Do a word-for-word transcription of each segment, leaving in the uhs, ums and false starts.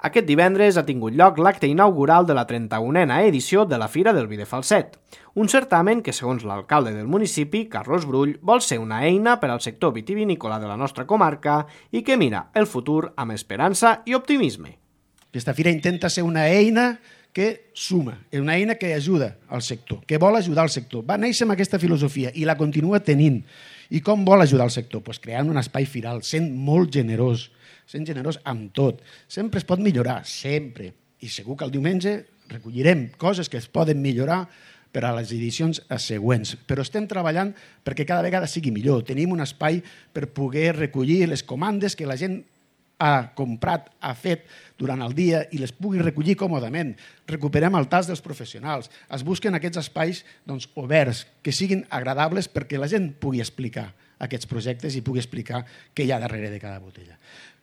Aquest divendres ha tingut lloc l'acte inaugural de la trenta-unena edició de la Fira del Vi de Falset, un certamen que, segons l'alcalde del municipi, Carlos Brull, vol ser una eina per al sector vitivinícola de la nostra comarca i que mira el futur amb esperança i optimisme. Aquesta fira intenta ser una eina que suma, una eina que ajuda al sector, que vol ajudar al sector. Va néixer amb aquesta filosofia i la continua tenint. I com vol ajudar el sector? Pues creant un espai firal, sent molt generós, sent generós amb tot. Sempre es pot millorar, sempre. I segur que el diumenge recollirem coses que es poden millorar per a les edicions següents. Però estem treballant perquè cada vegada sigui millor. Tenim un espai per poder recollir les comandes que la gent ha comprat, ha fet durant el dia i les pugui recollir còmodament. Recuperem el tas dels professionals. Es busquen aquests espais doncs, oberts, que siguin agradables perquè la gent pugui explicar aquests projectes i pugui explicar què hi ha darrere de cada botella.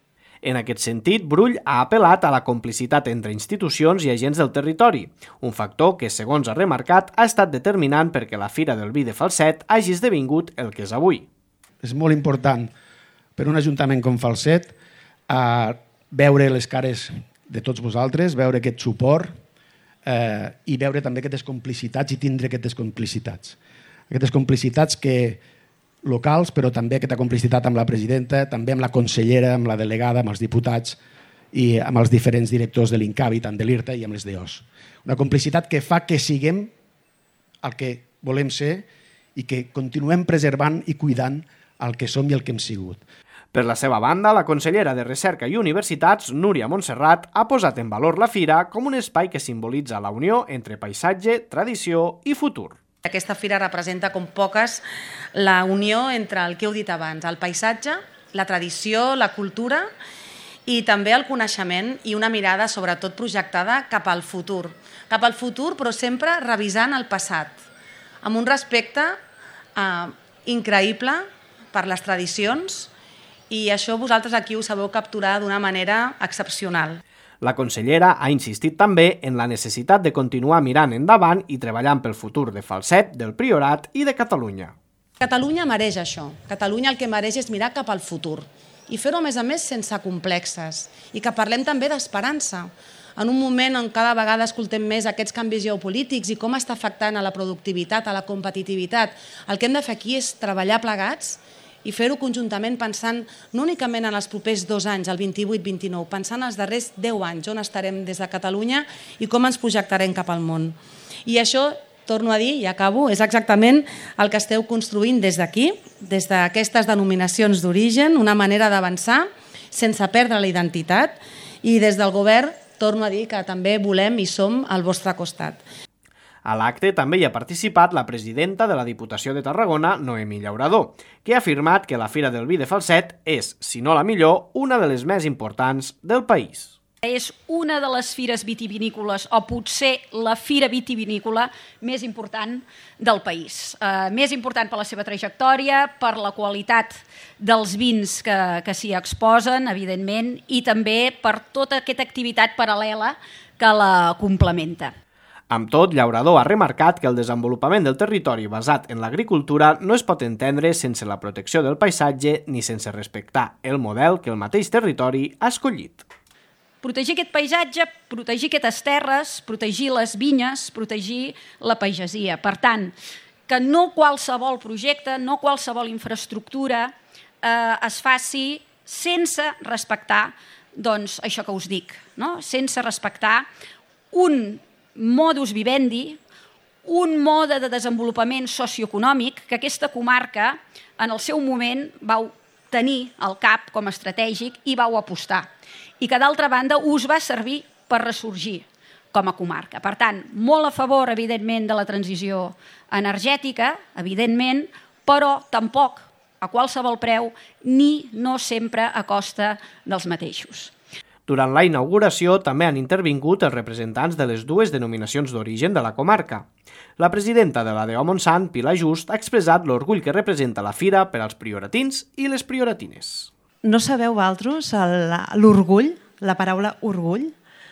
En aquest sentit, Brull ha apel·lat a la complicitat entre institucions i agents del territori, un factor que, segons ha remarcat, ha estat determinant perquè la Fira del Vi de Falset hagi esdevingut el que és avui. És molt important per un ajuntament com Falset a veure les cares de tots vosaltres, veure aquest suport eh, i veure també aquestes complicitats i tindre aquestes complicitats. Aquestes complicitats que locals, però també aquesta complicitat amb la presidenta, també amb la consellera, amb la delegada, amb els diputats i amb els diferents directors de l'INCAVI, tant de l'I R T A i amb les D O S. Una complicitat que fa que siguem el que volem ser i que continuem preservant i cuidant el que som i el que hem sigut. Per la seva banda, la consellera de Recerca i Universitats, Núria Montserrat, ha posat en valor la fira com un espai que simbolitza la unió entre paisatge, tradició i futur. Aquesta fira representa com poques la unió entre el que heu dit abans, el paisatge, la tradició, la cultura i també el coneixement i una mirada sobretot projectada cap al futur. Cap al futur, però sempre revisant el passat, amb un respecte eh, increïble per les tradicions i això vosaltres aquí ho sabeu capturar d'una manera excepcional. La consellera ha insistit també en la necessitat de continuar mirant endavant i treballant pel futur de Falset, del Priorat i de Catalunya. Catalunya mereix això. Catalunya el que mereix és mirar cap al futur i fer-ho, a més a més, sense complexes i que parlem també d'esperança. En un moment on cada vegada escoltem més aquests canvis geopolítics i com està afectant a la productivitat, a la competitivitat, el que hem de fer aquí és treballar plegats i fer-ho conjuntament pensant no únicament en els propers dos anys, el vint-i-vuit vint-i-nou, pensant en els darrers deu anys, on estarem des de Catalunya i com ens projectarem cap al món. I això, torno a dir, i acabo, és exactament el que esteu construint des d'aquí, des d'aquestes denominacions d'origen, una manera d'avançar sense perdre la identitat i des del govern, torno a dir que també volem i som al vostre costat. A l'acte també hi ha participat la presidenta de la Diputació de Tarragona, Noemí Llaurador, que ha afirmat que la Fira del Vi de Falset és, si no la millor, una de les més importants del país. És una de les fires vitivinícoles, o potser la fira vitivinícola més important del país. Eh, més important per la seva trajectòria, per la qualitat dels vins que, que s'hi exposen, evidentment, i també per tota aquesta activitat paral·lela que la complementa. Amb tot, Llaurador ha remarcat que el desenvolupament del territori basat en l'agricultura no es pot entendre sense la protecció del paisatge ni sense respectar el model que el mateix territori ha escollit. Protegir aquest paisatge, protegir aquestes terres, protegir les vinyes, protegir la pagesia. Per tant, que no qualsevol projecte, no qualsevol infraestructura eh, es faci sense respectar doncs, això que us dic, no? Sense respectar un modus vivendi, un mode de desenvolupament socioeconòmic que aquesta comarca en el seu moment vau tenir al cap com a estratègic i vau apostar. I que d'altra banda us va servir per ressorgir com a comarca. Per tant, molt a favor, evidentment, de la transició energètica, evidentment, però tampoc a qualsevol preu ni no sempre a costa dels mateixos. Durant la inauguració també han intervingut els representants de les dues denominacions d'origen de la comarca. La presidenta de la D O Montsant, Pilar Just, ha expressat l'orgull que representa la fira per als prioratins i les prioratines. No sabeu vosaltres l'orgull, la paraula orgull,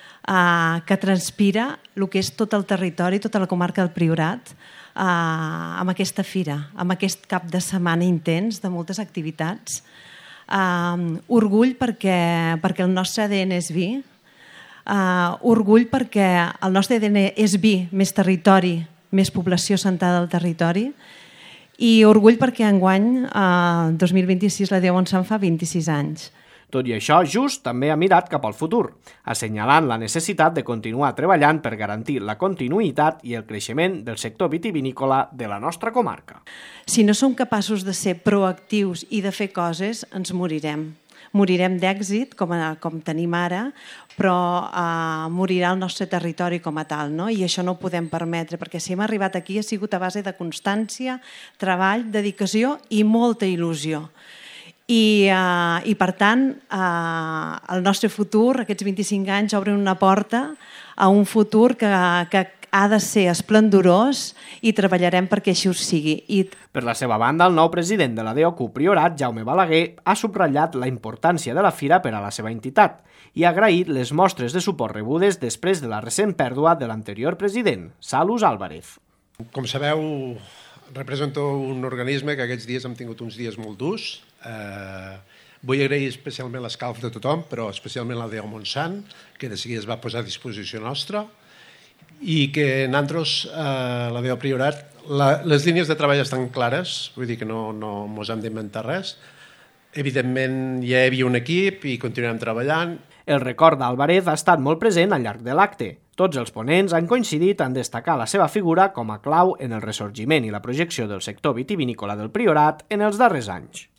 eh, que transpira el que és tot el territori, tota la comarca del Priorat, eh, amb aquesta fira, amb aquest cap de setmana intens de moltes activitats. Uh, orgull perquè, perquè el nostre A D N és vi, Uh, orgull perquè el nostre A D N és vi, més territori, més població assentada al territori, i orgull perquè enguany, el uh, dos mil vint-i-sis, la Deu Montsant fa vint-i-sis anys. Tot i això, Just també ha mirat cap al futur, assenyalant la necessitat de continuar treballant per garantir la continuïtat i el creixement del sector vitivinícola de la nostra comarca. Si no som capaços de ser proactius i de fer coses, ens morirem. Morirem d'èxit, com, com tenim ara, però eh, morirà el nostre territori com a tal, no? I això no ho podem permetre, perquè si hem arribat aquí ha sigut a base de constància, treball, dedicació i molta il·lusió. I, uh, i per tant, uh, el nostre futur, aquests vint-i-cinc anys, obren una porta a un futur que, que ha de ser esplendorós i treballarem perquè així ho sigui. I... Per la seva banda, el nou president de la D O C U Priorat, Jaume Balaguer, ha subratllat la importància de la fira per a la seva entitat i ha agraït les mostres de suport rebudes després de la recent pèrdua de l'anterior president, Salus Álvarez. Com sabeu, represento un organisme que aquests dies hem tingut uns dies molt durs. Eh, vull agrair especialment l'escalf de tothom, però especialment la Deu Montsant, que de seguida es va posar a disposició nostra, i que nosaltres, eh, la Deu Priorat, la, les línies de treball estan clares, vull dir que no, no mos hem d'inventar res. Evidentment ja hi havia un equip i continuem treballant. El record d'Álvarez ha estat molt present al llarg de l'acte. Tots els ponents han coincidit en destacar la seva figura com a clau en el ressorgiment i la projecció del sector vitivinícola del Priorat en els darrers anys.